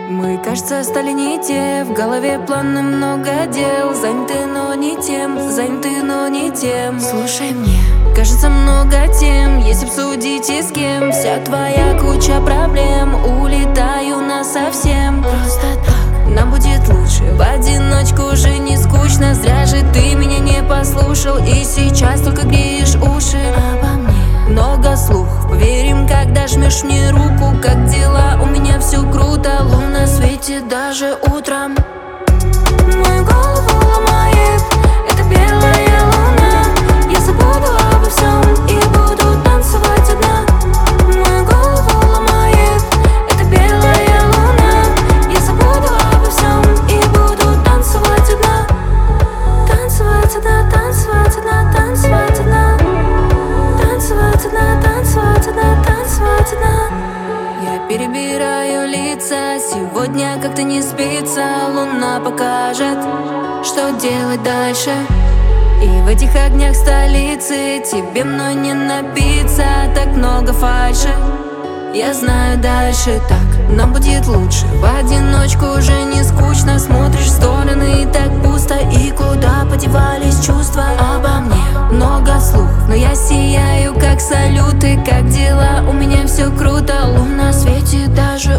Мы, кажется, стали не те. В голове планы, много дел. Заняты, но не тем. Заняты, но не тем. Слушай, мне кажется, много тем. Если обсудить и с кем. Вся твоя куча проблем. Улетаю насовсем. Просто так нам будет лучше. В одиночку уже не скучно. Зря же ты меня не послушал. И сейчас только греешь уши обо мне. Много слухов, поверим, когда жмешь мне руку. Как дела? У меня все круто. Луна светит даже утром. Мою голову ломает эта белая луна. Я забуду обо всем и буду танцевать одна. Мою голову ломает эта белая луна. Я забуду обо всем и буду танцевать одна. Танцевать одна, танцевать одна, танцевать одна. Танцевать одна, танцевать одна, танцевать одна. Я перебираю лица, сегодня как-то не спится. Луна покажет, что делать дальше. И в этих огнях столицы тебе мной не напиться. Так много фальши, я знаю, дальше так нам будет лучше. В одиночку уже не скучно. Смотришь в стороны и так пусто. И куда подевались чувства обо мне? Много слухов, но я сияю как салюты. Как дела? У меня все круто. Луна светит даже